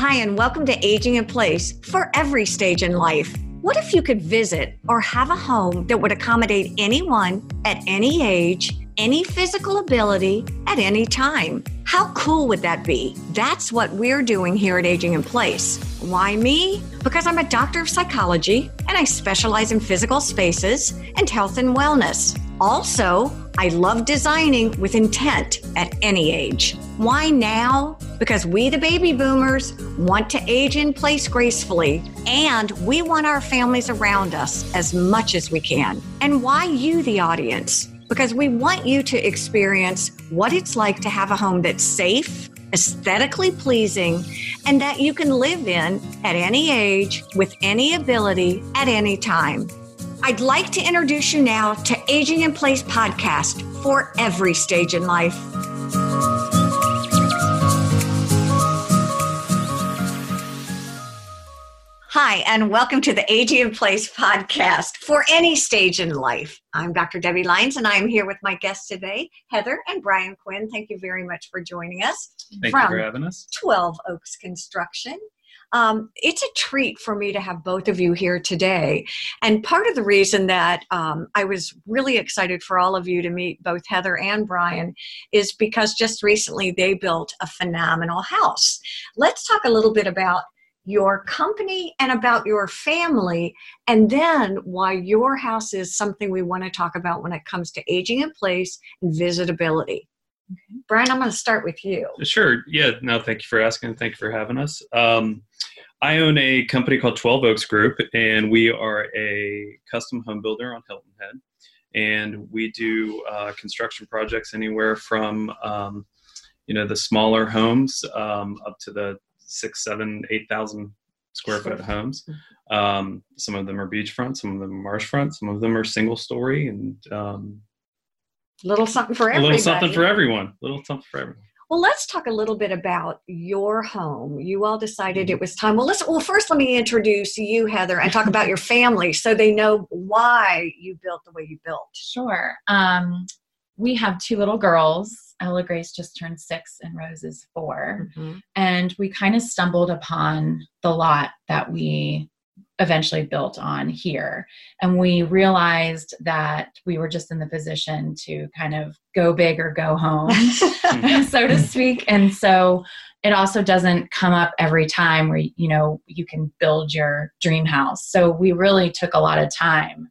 Hi, and welcome to Aging in Place for every stage in life. What if you could visit or have a home that would accommodate anyone at any age, any physical ability, at any time? How cool would that be? That's what we're doing here at Aging in Place. Why me? Because I'm a doctor of psychology and I specialize in physical spaces and health and wellness. Also, I love designing with intent at any age. Why now? Because we, the baby boomers, want to age in place gracefully, and we want our families around us as much as we can. And why you, the audience? Because we want you to experience what it's like to have a home that's safe, aesthetically pleasing, and that you can live in at any age, with any ability, at any time. I'd like to introduce you now to Aging in Place podcast for every stage in life. Hi, and welcome to the Aging in Place podcast for any stage in life. I'm Dr. Debbie Lyons, and I'm here with my guests today, Heather and Brian Quinn. Thank you very much for joining us. Thank you for having us. 12 Oaks Construction. It's a treat for me to have both of you here today. And part of the reason that I was really excited for all of you to meet both Heather and Brian is because just recently they built a phenomenal house. Let's talk a little bit about your company and about your family, and then why your house is something we want to talk about when it comes to aging in place and visitability. Okay. Brian, I'm going to start with you. Sure. Yeah. No, thank you for asking. Thank you for having us. I own a company called 12 Oaks Group, and we are a custom home builder on Hilton Head. And we do construction projects anywhere from, the smaller homes up to the 6, 7, 8,000 square foot homes. Some of them are beachfront, some of them are marshfront, some of them are single story, and little something for everybody. Little something for everyone. Well, let's talk a little bit about your home. You all decided it was time. Well, first let me introduce you, Heather, and talk about your family so they know why you built the way you built. Sure. We have 2 little girls. Ella Grace just turned 6 and Rose is 4. Mm-hmm. And we kind of stumbled upon the lot that we eventually built on here. And we realized that we were just in the position to kind of go big or go home, so to speak. And so it also doesn't come up every time where, you can build your dream house. So we really took a lot of time,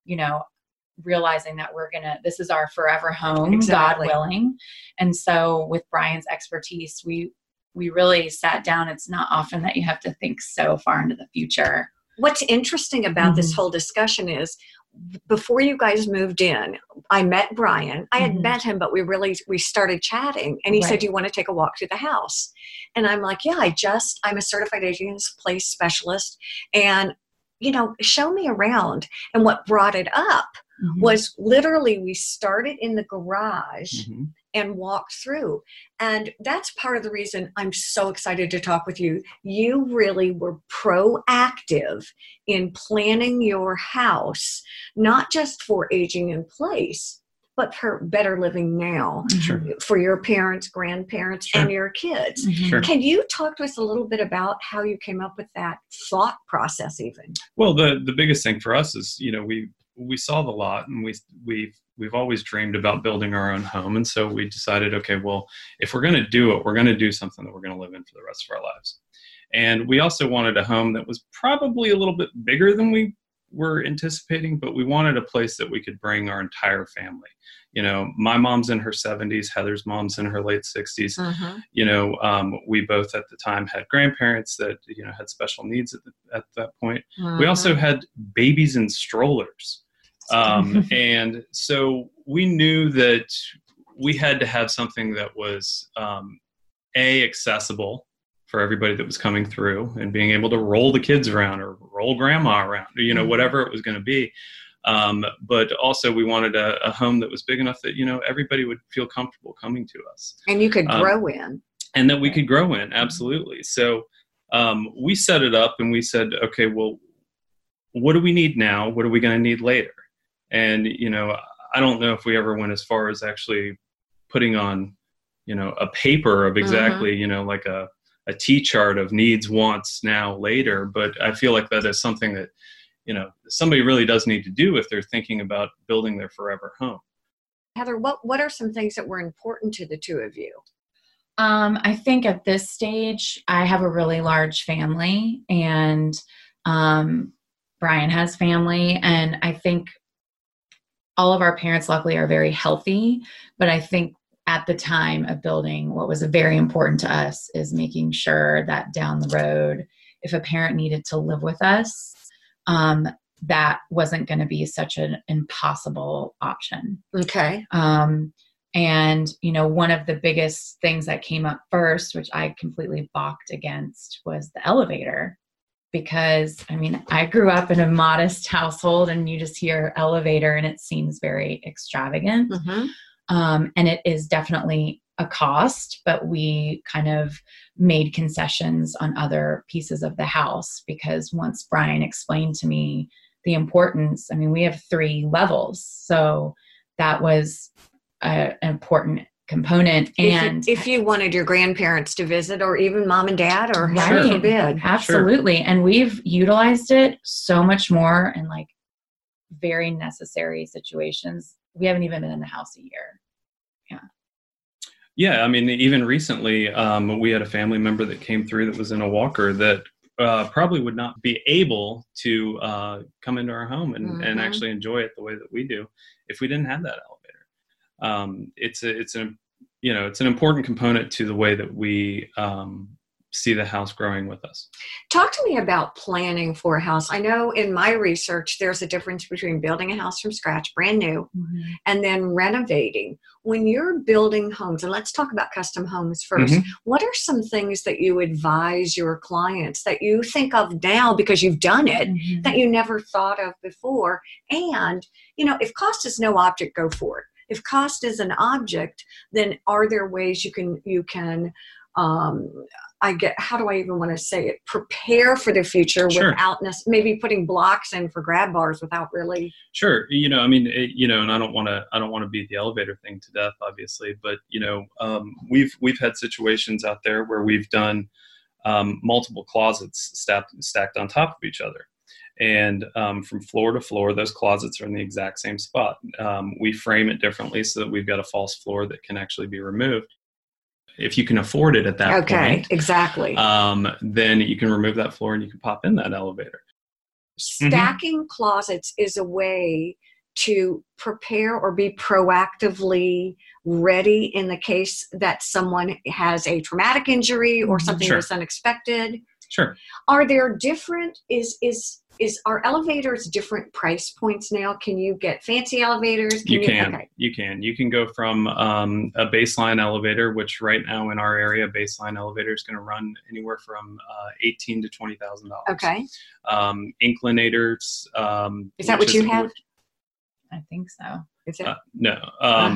realizing that this is our forever home, exactly. God willing. And so with Brian's expertise, we really sat down. It's not often that you have to think so far into the future. What's interesting about this whole discussion is before you guys moved in, I met Brian. I had met him, but we started chatting, and he said, "Do you want to take a walk through the house?" And I'm like, "Yeah, I'm a certified aging in place specialist, and show me around." And what brought it up was literally we started in the garage and walked through. And that's part of the reason I'm so excited to talk with you. You really were proactive in planning your house, not just for aging in place, but for better living now, for your parents, grandparents, and your kids. Sure. Can you talk to us a little bit about how you came up with that thought process even? Well, the biggest thing for us is, we saw the lot, and we've always dreamed about building our own home. And so we decided, okay, well, if we're going to do it, we're going to do something that we're going to live in for the rest of our lives. And we also wanted a home that was probably a little bit bigger than we were anticipating, but we wanted a place that we could bring our entire family. My mom's in her 70s, Heather's mom's in her late 60s. We both at the time had grandparents that, had special needs at that point. We also had babies in strollers. And so we knew that we had to have something that was, accessible for everybody that was coming through, and being able to roll the kids around or roll grandma around, whatever it was going to be. But also we wanted a home that was big enough that, everybody would feel comfortable coming to us. And you could grow in. And that we could grow in, absolutely. So we set it up and we said, okay, well, what do we need now? What are we going to need later? And, I don't know if we ever went as far as actually putting on, a paper of exactly, like a a T chart of needs, wants, now, later. But I feel like that is something that, somebody really does need to do if they're thinking about building their forever home. Heather, what are some things that were important to the two of you? I think at this stage, I have a really large family, and Brian has family, and I think all of our parents luckily are very healthy, but I think at the time of building, what was very important to us is making sure that down the road, if a parent needed to live with us, that wasn't going to be such an impossible option. Okay. And, one of the biggest things that came up first, which I completely balked against, was the elevator. Because, I grew up in a modest household, and you just hear elevator and it seems very extravagant. Mm-hmm. And it is definitely a cost, but we kind of made concessions on other pieces of the house, because once Brian explained to me the importance, we have 3 levels. So that was an important component. And if you wanted your grandparents to visit, or even mom and dad, or Right. heaven forbid. Absolutely. Sure. And we've utilized it so much more in like very necessary situations. We haven't even been in the house a year. Yeah. Yeah. Even recently, we had a family member that came through that was in a walker that probably would not be able to come into our home and actually enjoy it the way that we do if we didn't have that elevator. It's an important component to the way that we see the house growing with us. Talk to me about planning for a house. I know in my research, there's a difference between building a house from scratch, brand new, and then renovating. When you're building homes, and let's talk about custom homes first, what are some things that you advise your clients that you think of now because you've done it that you never thought of before? And, if cost is no object, go for it. If cost is an object, then are there ways you can how do I even want to say it? Prepare for the future without maybe putting blocks in for grab bars without really. Sure. And I don't want to beat the elevator thing to death, obviously, but, we've had situations out there where we've done multiple closets stacked on top of each other. And from floor to floor, those closets are in the exact same spot. We frame it differently so that we've got a false floor that can actually be removed. If you can afford it at that point, exactly. Then you can remove that floor and you can pop in that elevator. Stacking closets is a way to prepare or be proactively ready in the case that someone has a traumatic injury or something that's unexpected. Sure. Are there different, are elevators different price points now? Can you get fancy elevators? You can go from a baseline elevator, which right now in our area, baseline elevator is going to run anywhere from $18,000 to $20,000. Okay. Inclinators. Is that what you have? I think so. Is it? No. I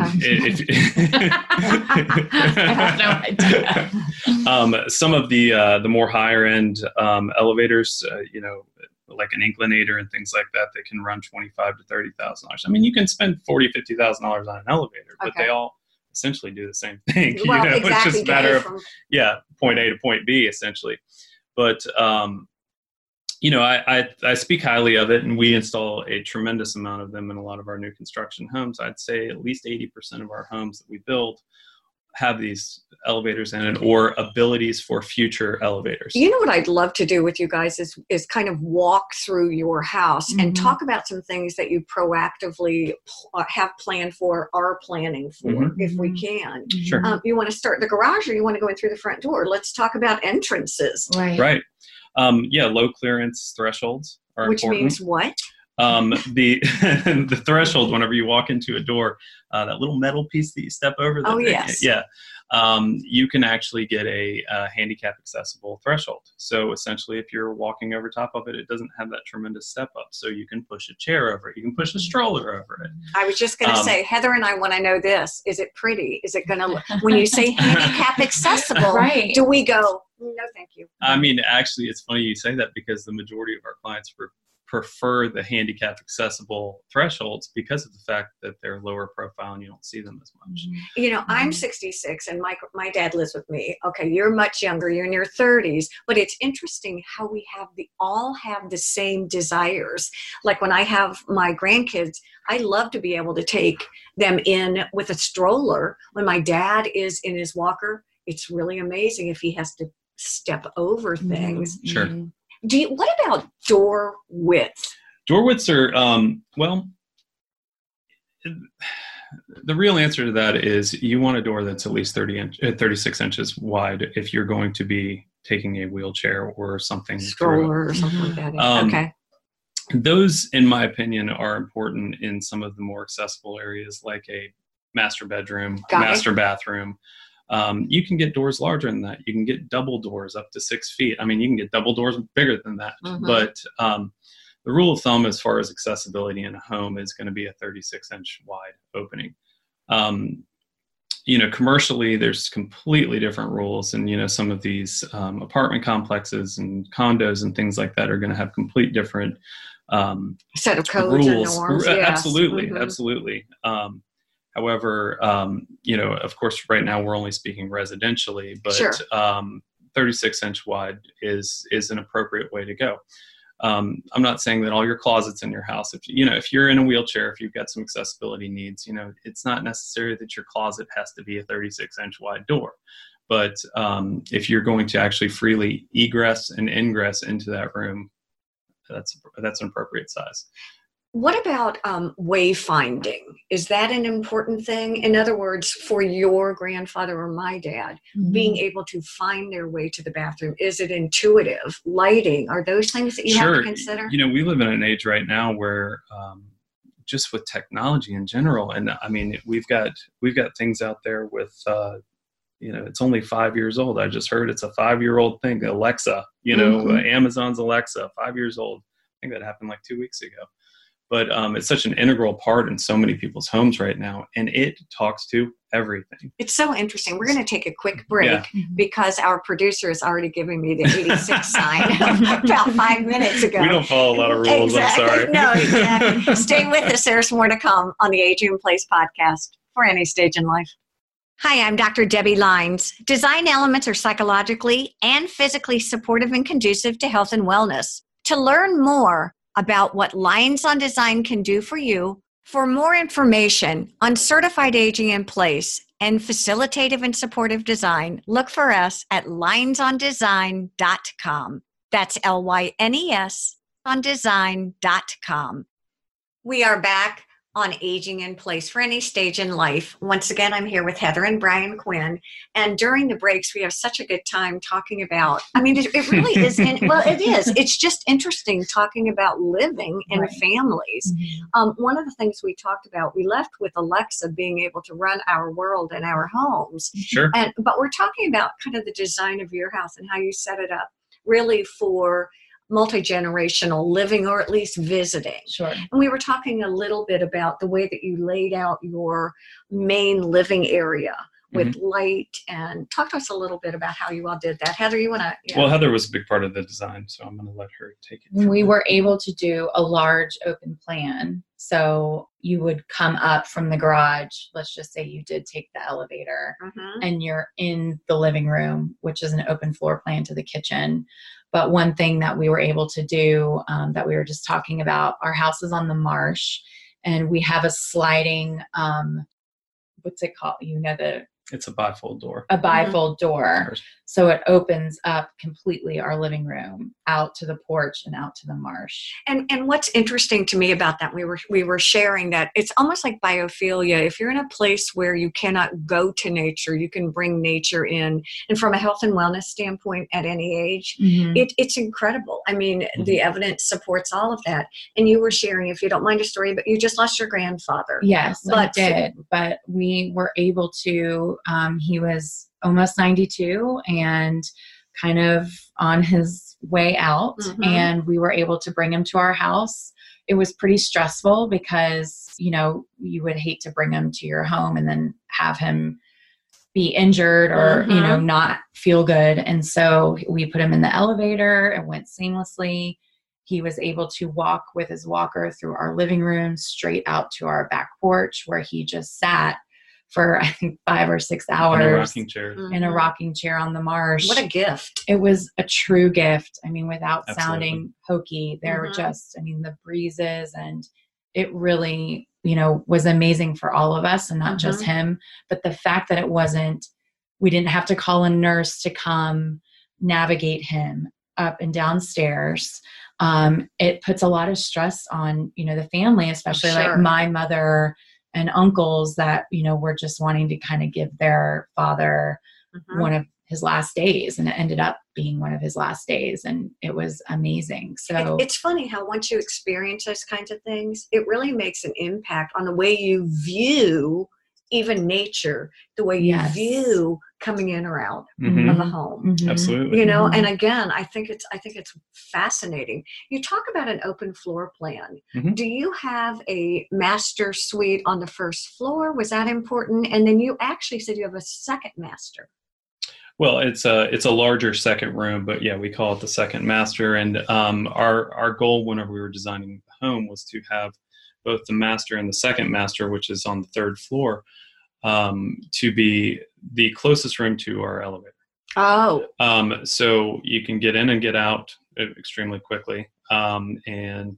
have no idea. Some of the more higher end elevators, like an inclinator and things like that, they can run $25,000 to $30,000. You can spend $40,000, $50,000 on an elevator, but they all essentially do the same thing. Well, exactly. It's just a matter of point A to point B, essentially. But I speak highly of it, and we install a tremendous amount of them in a lot of our new construction homes. I'd say at least 80% of our homes that we build have these elevators in it or abilities for future elevators. You know what I'd love to do with you guys is kind of walk through your house and talk about some things that you proactively have planned for, are planning for, if we can. Sure. You want to start the garage or you want to go in through the front door? Let's talk about entrances. Right. Low clearance thresholds are Which important. means what? The threshold, whenever you walk into a door, that little metal piece that you step over. You can actually get a handicap accessible threshold. So essentially, if you're walking over top of it, it doesn't have that tremendous step up. So you can push a chair over it. You can push a stroller over it. I was just going to say, Heather and I want to know this. Is it pretty? Is it going to, when you say handicap accessible, do we go, no, thank you? Actually, it's funny you say that because the majority of our clients prefer the handicap accessible thresholds because of the fact that they're lower profile and you don't see them as much. You know, I'm 66 and my dad lives with me. Okay, you're much younger, you're in your 30s, but it's interesting how we all have the same desires. Like when I have my grandkids, I love to be able to take them in with a stroller. When my dad is in his walker, it's really amazing if he has to step over things. Sure. What about door width? Door widths are, the real answer to that is you want a door that's at least 36 inches wide if you're going to be taking a wheelchair or something. Stroller or something like that. Okay. Those, in my opinion, are important in some of the more accessible areas like a master bedroom, master bathroom. You can get doors larger than that. You can get double doors up to 6 feet. I mean, you can get double doors bigger than that. But the rule of thumb as far as accessibility in a home is going to be a 36-inch wide opening. Commercially, there's completely different rules. And, some of these apartment complexes and condos and things like that are going to have complete different set of codes and norms. Yes. Absolutely. However, of course, right now we're only speaking residentially, but 36-inch wide is an appropriate way to go. I'm not saying that all your closets in your house, if you're in a wheelchair, if you've got some accessibility needs, it's not necessary that your closet has to be a 36-inch wide door. But if you're going to actually freely egress and ingress into that room, that's an appropriate size. What about wayfinding? Is that an important thing? In other words, for your grandfather or my dad, being able to find their way to the bathroom, is it intuitive? Lighting, are those things that you have to consider? We live in an age right now where just with technology in general, and I mean, we've got things out there with, it's only 5 years old. I just heard it's a 5-year-old thing. Alexa, Amazon's Alexa, 5 years old. I think that happened like 2 weeks ago. But it's such an integral part in so many people's homes right now, and it talks to everything. It's so interesting. We're going to take a quick break because our producer is already giving me the 86 sign about 5 minutes ago. We don't follow a lot of rules, exactly. I'm sorry. No, exactly. Stay with us. There's more to come on the Aging in Place podcast for any stage in life. Hi, I'm Dr. Debbie Lines. Design elements are psychologically and physically supportive and conducive to health and wellness. To learn more about what Lines on Design can do for you, for more information on certified aging in place and facilitative and supportive design, look for us at linesondesign.com. That's LYNES on design.com. We are back on Aging in Place for any stage in life. Once again, I'm here with Heather and Brian Quinn. And during the breaks, we have such a good time talking about, it really is. It is. It's just interesting talking about living in families. One of the things we talked about, we left with Alexa being able to run our world and our homes. Sure. But we're talking about kind of the design of your house and how you set it up really for multi-generational living, or at least visiting. Sure. And we were talking a little bit about the way that you laid out your main living area with light, and talk to us a little bit about how you all did that. Heather, you want to? Well, Heather was a big part of the design, so I'm going to let her take it. We were able to do a large open plan. So you would come up from the garage. Let's just say you did take the elevator and you're in the living room, which is an open floor plan to the kitchen. But one thing that we were able to do that we were just talking about, our house is on the marsh, and we have a sliding, what's it called? It's a bifold door. A bifold door. So it opens up completely our living room out to the porch and out to the marsh. And what's interesting to me about that, we were sharing that it's almost like biophilia. If you're in a place where you cannot go to nature, you can bring nature in. And from a health and wellness standpoint at any age, it's incredible. I mean, the evidence supports all of that. And you were sharing, if you don't mind a story, but you just lost your grandfather. Yes, I did. But we were able to, he was almost 92 and kind of on his way out, and we were able to bring him to our house. It was pretty stressful because, you would hate to bring him to your home and then have him be injured or, not feel good. And so we put him in the elevator. It went seamlessly. He was able to walk with his walker through our living room straight out to our back porch, where he just sat for, I think, 5 or 6 hours in a rocking chair. in a rocking chair on the marsh. What a gift. It was a true gift. I mean, without Absolutely. sounding hokey, there were just, I mean, the breezes, and it really, you know, was amazing for all of us, and not just him. But the fact that we didn't have to call a nurse to come navigate him up and down stairs. It puts a lot of stress on, you know, the family, especially like my mother and uncles that, you know, were just wanting to kind of give their father one of his last days, and it ended up being one of his last days, and it was amazing. So it's funny how once you experience those kinds of things, it really makes an impact on the way you view even nature, the way you view coming in or out of a home. Absolutely. You know, and again, I think it's fascinating. You talk about an open floor plan. Do you have a master suite on the first floor? Was that important? And then you actually said you have a second master. Well, it's a larger second room, but yeah, we call it the second master. And our goal whenever we were designing the home was to have both the master and the second master, which is on the third floor, to be the closest room to our elevator. Oh. So you can get in and get out extremely quickly. Bathroom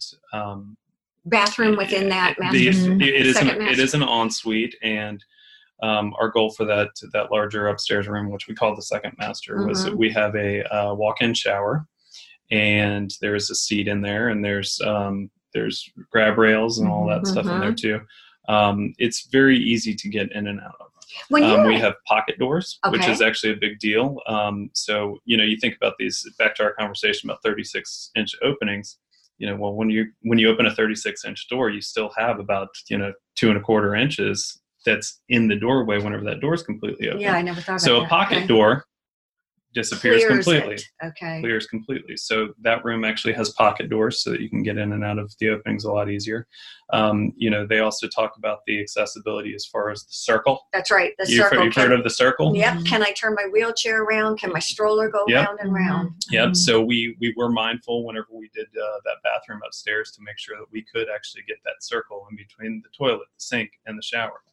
within that master. It is an ensuite, and our goal for that larger upstairs room, which we call the second master, was that we have a walk-in shower, and there's a seat in there, and there's grab rails and all that stuff in there too. It's very easy to get in and out of. We have pocket doors, which is actually a big deal. So, you know, you think about these, back to our conversation about 36-inch openings, you know, well, when you open a 36-inch door, you still have about, 2¼ inches that's in the doorway whenever that door is completely open. Yeah, I never thought about that. So a pocket door disappears completely. Okay. Clears completely. So that room actually has pocket doors so that you can get in and out of the openings a lot easier. They also talk about the accessibility as far as the circle. That's right. The circle. You've heard of the circle? Yep. Can I turn my wheelchair around? Can my stroller go round and round? Yep. So we were mindful whenever we did that bathroom upstairs to make sure that we could actually get that circle in between the toilet, the sink, and the shower.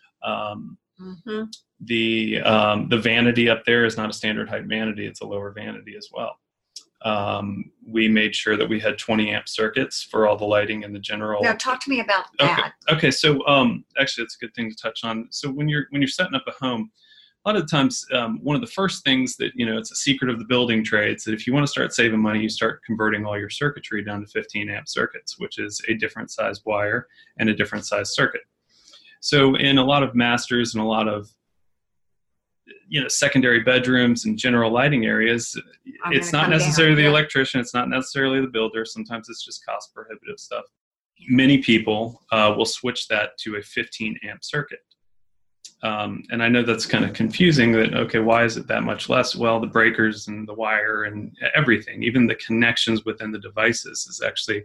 The vanity up there is not a standard height vanity. It's a lower vanity as well. We made sure that we had 20 amp circuits for all the lighting and the general. Now talk to me about that. Okay. So, actually it's a good thing to touch on. So when you're setting up a home, a lot of times, one of the first things that, it's a secret of the building trades, that if you want to start saving money, you start converting all your circuitry down to 15 amp circuits, which is a different size wire and a different size circuit. So in a lot of masters and a lot of secondary bedrooms and general lighting areas, it's not necessarily the electrician, it's not necessarily the builder. Sometimes it's just cost prohibitive stuff. Many people will switch that to a 15 amp circuit. And I know that's kind of confusing, that, okay, why is it that much less? Well, the breakers and the wire and everything, even the connections within the devices is actually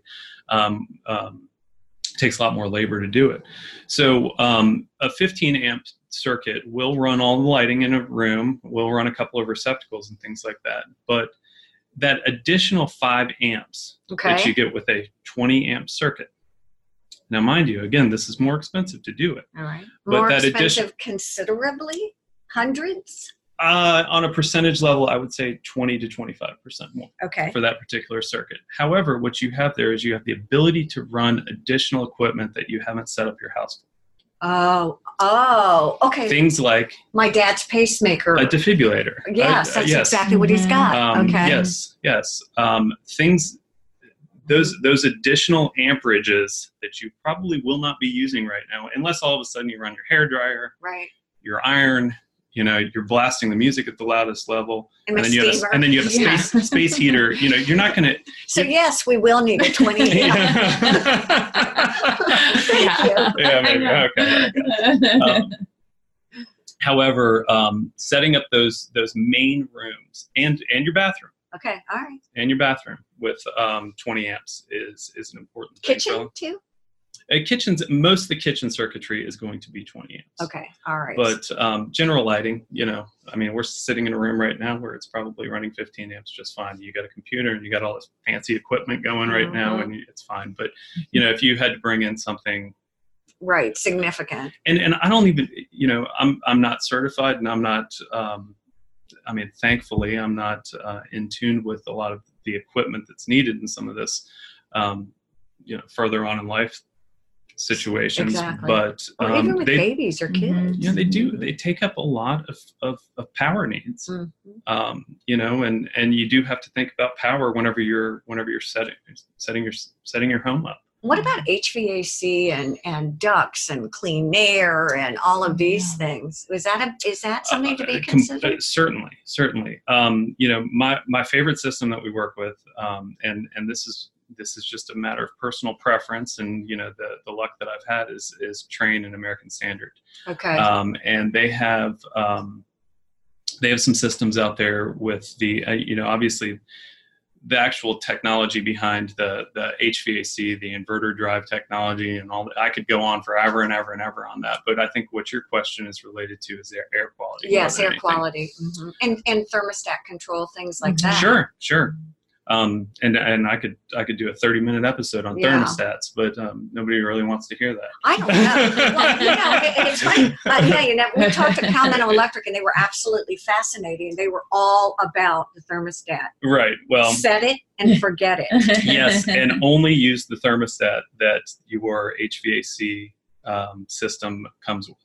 takes a lot more labor to do it. So a 15 amp circuit will run all the lighting in a room, will run a couple of receptacles and things like that. But that additional 5 amps that you get with a 20 amp circuit. Now, mind you, again, this is more expensive to do it. All right. But more expensive considerably? Hundreds? On a percentage level, I would say 20 to 25% more for that particular circuit. However, what you have there is you have the ability to run additional equipment that you haven't set up your house for. Oh, okay. Things like my dad's pacemaker, a defibrillator. Yes, that's exactly what he's got. Yes. Things, those additional amperages that you probably will not be using right now, unless all of a sudden you run your hairdryer, your iron. You're blasting the music at the loudest level, and then you have a space heater. You're not going to. So yes, we will need a 20 amp. Maybe. Okay. However, setting up those main rooms and your bathroom. Okay. All right. And your bathroom with 20 amps is an important thing. Kitchen too. Most of the kitchen circuitry is going to be 20 amps. Okay, all right. But general lighting, we're sitting in a room right now where it's probably running 15 amps just fine. You got a computer and you got all this fancy equipment going right now, and it's fine. But if you had to bring in something, right, significant, and I don't even, I'm not certified, and I'm not. Thankfully, I'm not in tune with a lot of the equipment that's needed in some of this, further on in life situations. Exactly. But even with babies or kids, they do. They take up a lot of power needs. And you do have to think about power whenever you're setting your home up. What about HVAC and ducts and clean air and all of these things? Is that something to be considered? Certainly. My favorite system that we work with, and this is just a matter of personal preference, and the luck that I've had is Trane and American Standard. Okay. And they have some systems out there with the obviously the actual technology behind the HVAC, the inverter drive technology, and all that. I could go on forever and ever and ever on that, but I think what your question is related to is their air quality. Yes, air quality, and thermostat control, things like that. Sure. And I could do a 30-minute episode on thermostats, but nobody really wants to hear that. I don't know. Well, it's funny. We talked to Continental Electric, and they were absolutely fascinating. They were all about the thermostat. Right. Well, set it and forget it. Yes, and only use the thermostat that your HVAC system comes with.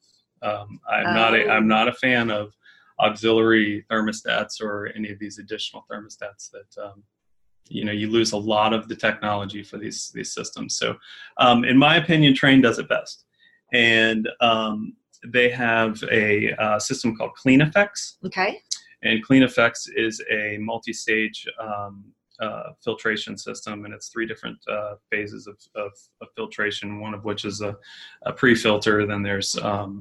I'm not a fan of auxiliary thermostats or any of these additional thermostats that. You lose a lot of the technology for these systems. So, in my opinion, Trane does it best. And they have a system called CleanEffects. Okay. And CleanEffects is a multi-stage filtration system, and it's 3 different phases of filtration, one of which is a pre-filter. Then there's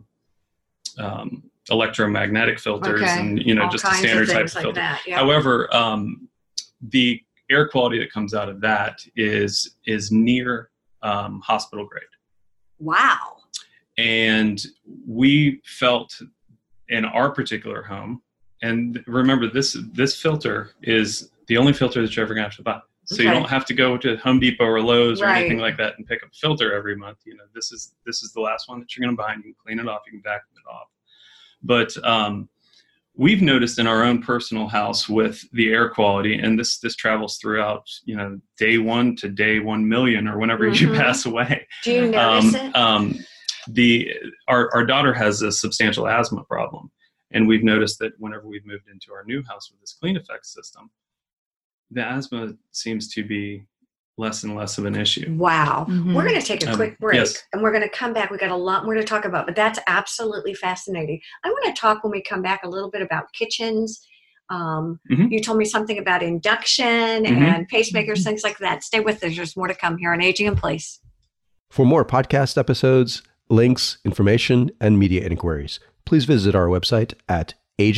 electromagnetic filters, and all just a standard type of filter. Like yeah. However, the air quality that comes out of that is near hospital grade. Wow. And we felt in our particular home, and remember this filter is the only filter that you're ever gonna have to buy. So you don't have to go to Home Depot or Lowe's or anything like that and pick up a filter every month. This is the last one that you're gonna buy, and you can clean it off, you can vacuum it off. But we've noticed in our own personal house with the air quality, and this travels throughout, day 1 to day 1 million or whenever you pass away. Do you notice it? Our daughter has a substantial asthma problem, and we've noticed that whenever we've moved into our new house with this CleanEffects system, the asthma seems to be less and less of an issue. Wow. We're going to take a quick break, and we're going to come back. We've got a lot more to talk about, but that's absolutely fascinating. I want to talk when we come back a little bit about kitchens. You told me something about induction and pacemakers, things like that. Stay with us. There's more to come here on Aging in Place. For more podcast episodes, links, information, and media inquiries, please visit our website at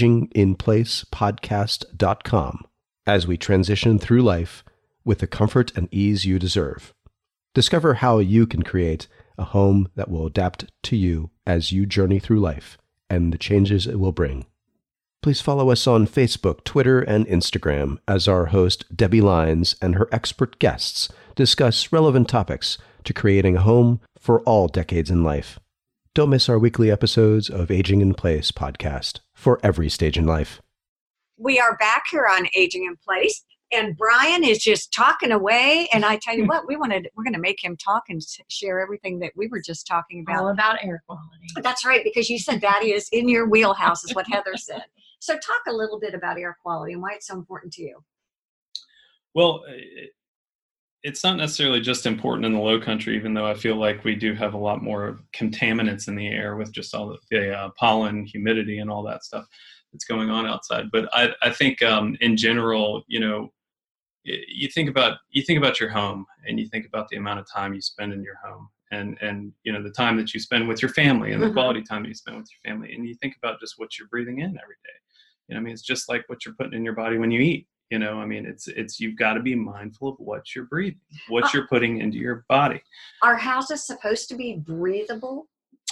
aginginplacepodcast.com as we transition through life with the comfort and ease you deserve. Discover how you can create a home that will adapt to you as you journey through life and the changes it will bring. Please follow us on Facebook, Twitter, and Instagram as our host, Debbie Lyons, and her expert guests discuss relevant topics to creating a home for all decades in life. Don't miss our weekly episodes of Aging in Place podcast for every stage in life. We are back here on Aging in Place. And Brian is just talking away. And I tell you what, we're going to make him talk and share everything that we were just talking about. All about air quality. That's right, because you said that is in your wheelhouse, is what Heather said. So talk a little bit about air quality and why it's so important to you. Well, it's not necessarily just important in the low country, even though I feel like we do have a lot more contaminants in the air with just all the pollen, humidity, and all that stuff that's going on outside. But I think in general, you think about your home, and you think about the amount of time you spend in your home, and the time that you spend with your family, and the quality time that you spend with your family, and you think about just what you're breathing in every day. It's just like what you're putting in your body when you eat. I mean, it's you've got to be mindful of what you're breathing, what you're putting into your body. Are houses supposed to be breathable?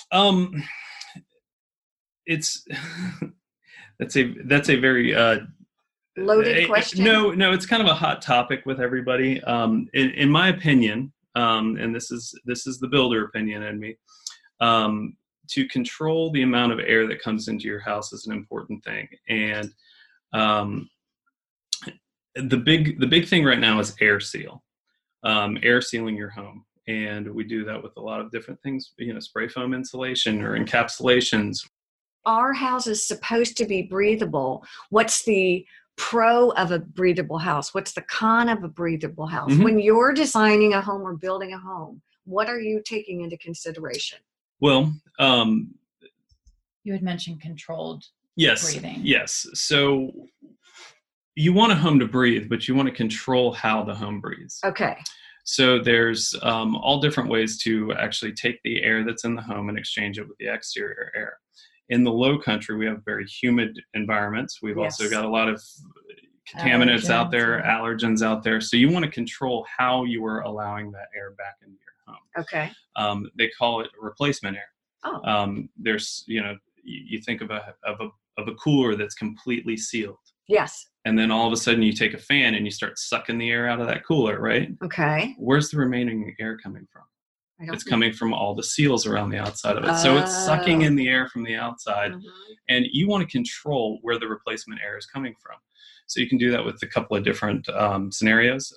It's that's a very loaded question. No, it's kind of a hot topic with everybody. In my opinion, and this is the builder opinion in me. To control the amount of air that comes into your house is an important thing, and the big thing right now is air sealing your home, and we do that with a lot of different things. Spray foam insulation or encapsulations. Are houses supposed to be breathable? What's the pro of a breathable house? What's the con of a breathable house? Mm-hmm. When you're designing a home or building a home, what are you taking into consideration? Well, you had mentioned controlled breathing. Yes. So you want a home to breathe, but you want to control how the home breathes. Okay. So there's all different ways to actually take the air that's in the home and exchange it with the exterior air. In the low country, we have very humid environments. We've also got a lot of contaminants out there, allergens out there. So you want to control how you are allowing that air back into your home. Okay. They call it replacement air. Oh. There's, you think of a cooler that's completely sealed. Yes. And then all of a sudden you take a fan and you start sucking the air out of that cooler, right? Okay. Where's the remaining air coming from? It's coming from all the seals around the outside of it. So it's sucking in the air from the outside. Mm-hmm. And you want to control where the replacement air is coming from. So you can do that with a couple of different scenarios.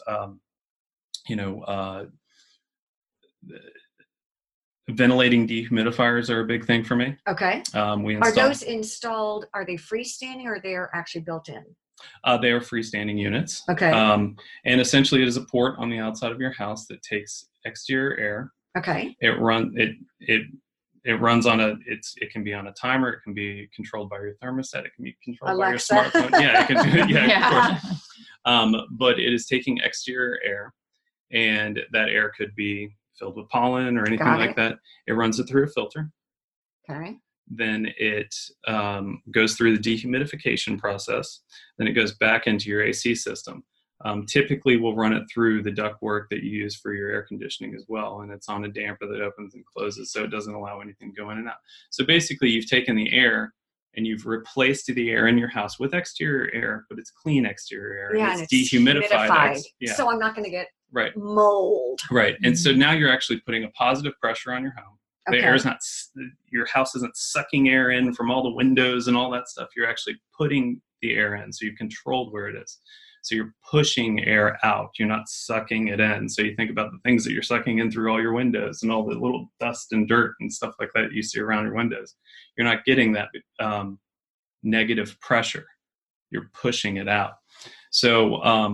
Ventilating dehumidifiers are a big thing for me. Okay. Are those installed, are they freestanding or they're actually built in? They are freestanding units. Okay. And essentially it is a port on the outside of your house that takes exterior air. Okay. It runs on it can be on a timer, it can be controlled by your thermostat, it can be controlled Alexa. by your smartphone. Yeah, it can do it. Yeah. Of course. But it is taking exterior air, and that air could be filled with pollen or anything like that. It runs it through a filter. Okay. Then it goes through the dehumidification process. Then it goes back into your AC system. Typically, we'll run it through the ductwork that you use for your air conditioning as well, and it's on a damper that opens and closes, so it doesn't allow anything to go in and out. So basically, you've taken the air and you've replaced the air in your house with exterior air, but it's clean exterior air. Yeah, and it's dehumidified. So I'm not going to get right. mold. Right, and so now you're actually putting a positive pressure on your home. The air is not, your house isn't sucking air in from all the windows and all that stuff. You're actually putting the air in, so you've controlled where it is. So you're pushing air out. You're not sucking it in. So you think about the things that you're sucking in through all your windows and all the little dust and dirt and stuff like that you see around your windows. You're not getting that negative pressure. You're pushing it out. So,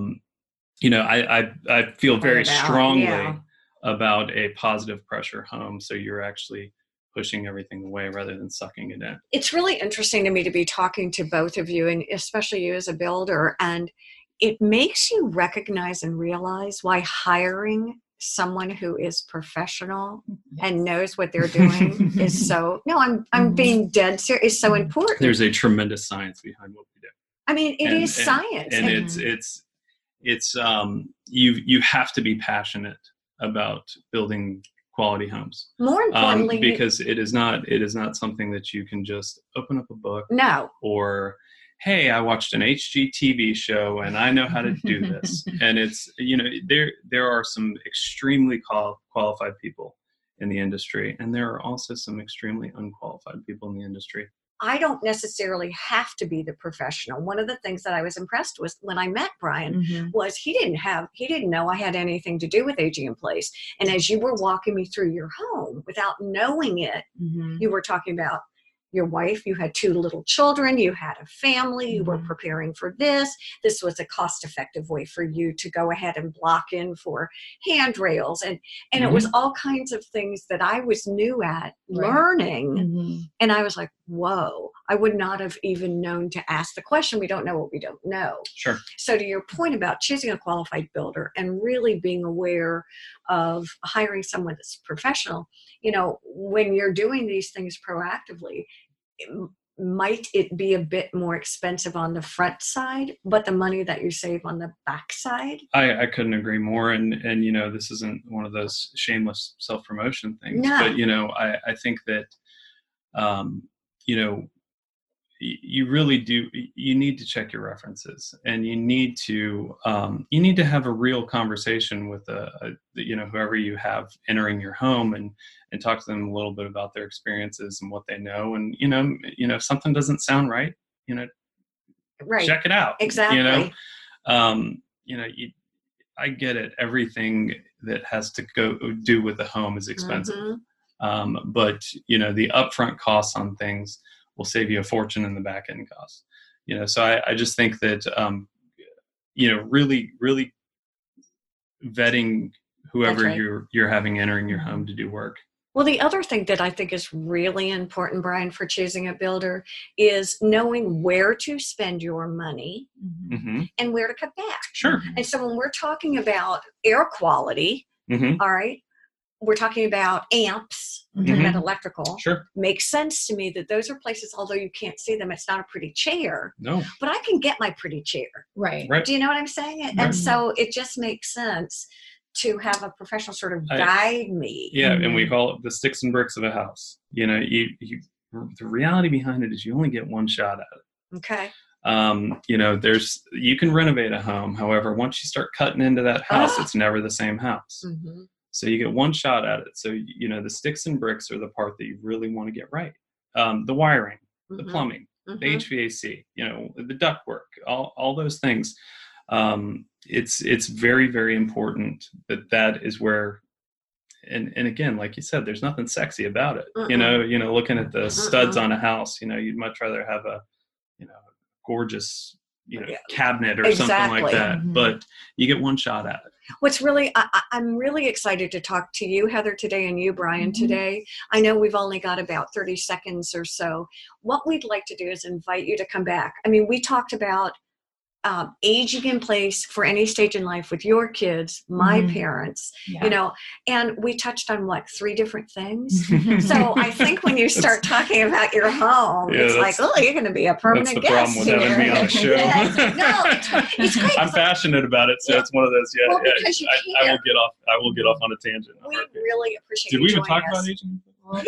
I feel very strongly about a positive pressure home. So you're actually pushing everything away rather than sucking it in. It's really interesting to me to be talking to both of you, and especially you as a builder. And it makes you recognize and realize why hiring someone who is professional and knows what they're doing is so, I'm being dead serious, is so important. There's a tremendous science behind what we do. I mean, it is science. And it's you have to be passionate about building quality homes. More importantly, because it is not something that you can just open up a book. No. Or, hey, I watched an HGTV show and I know how to do this. And it's, there are some extremely qualified people in the industry, and there are also some extremely unqualified people in the industry. I don't necessarily have to be the professional. One of the things that I was impressed with when I met Brian was he didn't know I had anything to do with Aging in Place. And as you were walking me through your home without knowing it, you were talking about your wife, you had 2 little children, you had a family, you were preparing for this. This was a cost-effective way for you to go ahead and block in for handrails. And it was all kinds of things that I was new at learning. And I was like, whoa, I would not have even known to ask the question. We don't know what we don't know. Sure. So to your point about choosing a qualified builder and really being aware of hiring someone that's professional, when you're doing these things proactively, might it be a bit more expensive on the front side, but the money that you save on the back side? I couldn't agree more. And this isn't one of those shameless self-promotion things, No. but, I think that, you really do, you need to check your references, and you need to have a real conversation with whoever you have entering your home, and talk to them a little bit about their experiences and what they know. And, if something doesn't sound right, Right. check it out. Exactly. I get it. Everything that has to do with the home is expensive. Mm-hmm. But the upfront costs on things will save you a fortune in the back end costs. So I just think that, really, really vetting whoever That's right. you're having entering your home to do work. Well, the other thing that I think is really important, Brian, for choosing a builder is knowing where to spend your money Mm-hmm. and where to cut back. Sure. And so when we're talking about air quality, Mm-hmm. all right, we're talking about amps, we're talking about electrical. Sure. Makes sense to me that those are places, although you can't see them, it's not a pretty chair, No. but I can get my pretty chair. Right. Right. Do you know what I'm saying? Right. And so it just makes sense to have a professional sort of guide me. Yeah, and we call it the sticks and bricks of a house. The reality behind it is you only get one shot at it. Okay. You can renovate a home. However, once you start cutting into that house, it's never the same house. Mm-hmm. So you get one shot at it. So, the sticks and bricks are the part that you really want to get right. The wiring, the plumbing, the HVAC, the ductwork, all those things. It's very, very important that is where, and again, like you said, there's nothing sexy about it. Looking at the studs on a house, you'd much rather have a, gorgeous, cabinet or something like that. Mm-hmm. But you get one shot at it. What's really, I'm really excited to talk to you, Heather, today, and you, Brian, today. I know we've only got about 30 seconds or so. What we'd like to do is invite you to come back. I mean, we talked about aging in place for any stage in life with your kids, my parents, and we touched on 3 different things. So I think when you start talking about your home, it's like, oh, you're going to be a permanent guest here. That's the problem with having me on a show. No, it's great. I'm passionate about it, so it's one of those. Well, because you I will get off on a tangent. We really appreciate. Did we even talk us. about aging?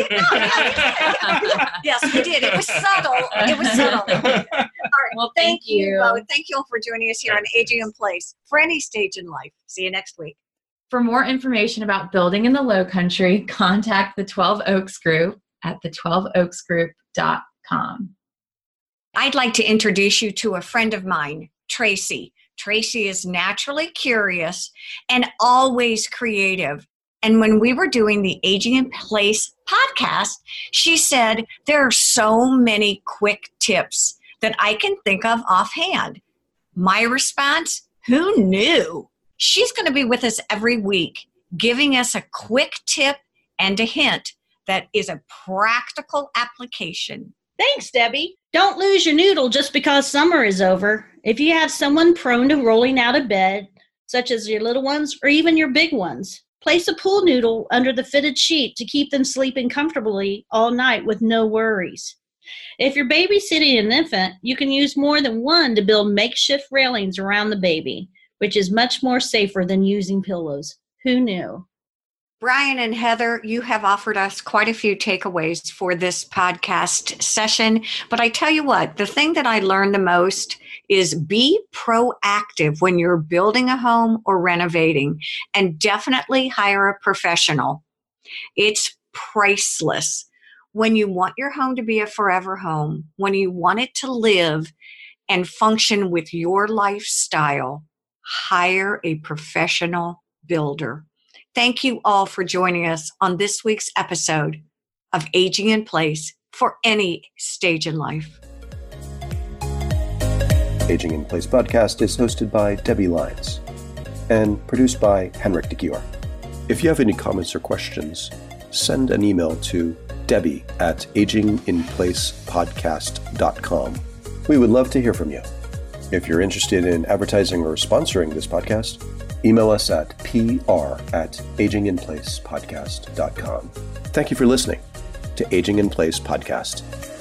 Yes, we did. It was subtle. All right. Well, thank you both. Thank you all for joining us here on Aging in Place for any stage in life. See you next week. For more information about building in the Low Country, contact the 12 Oaks Group at the12oaksgroup.com. I'd like to introduce you to a friend of mine, Tracy. Tracy is naturally curious and always creative. And when we were doing the Aging in Place podcast, she said, there are so many quick tips that I can think of offhand. My response, who knew? She's going to be with us every week, giving us a quick tip and a hint that is a practical application. Thanks, Debbie. Don't lose your noodle just because summer is over. If you have someone prone to rolling out of bed, such as your little ones or even your big ones, place a pool noodle under the fitted sheet to keep them sleeping comfortably all night with no worries. If you're babysitting an infant, you can use more than one to build makeshift railings around the baby, which is much more safer than using pillows. Who knew? Brian and Heather, you have offered us quite a few takeaways for this podcast session. But I tell you what, the thing that I learned the most is be proactive when you're building a home or renovating, and definitely hire a professional. It's priceless. When you want your home to be a forever home, when you want it to live and function with your lifestyle, hire a professional builder. Thank you all for joining us on this week's episode of Aging in Place for any stage in life. Aging in Place podcast is hosted by Debbie Lyons and produced by Henrik de Gior. If you have any comments or questions, send an email to debbie@aginginplacepodcast.com. We would love to hear from you. If you're interested in advertising or sponsoring this podcast, email us at pr@aginginplacepodcast.com. Thank you for listening to Aging in Place podcast.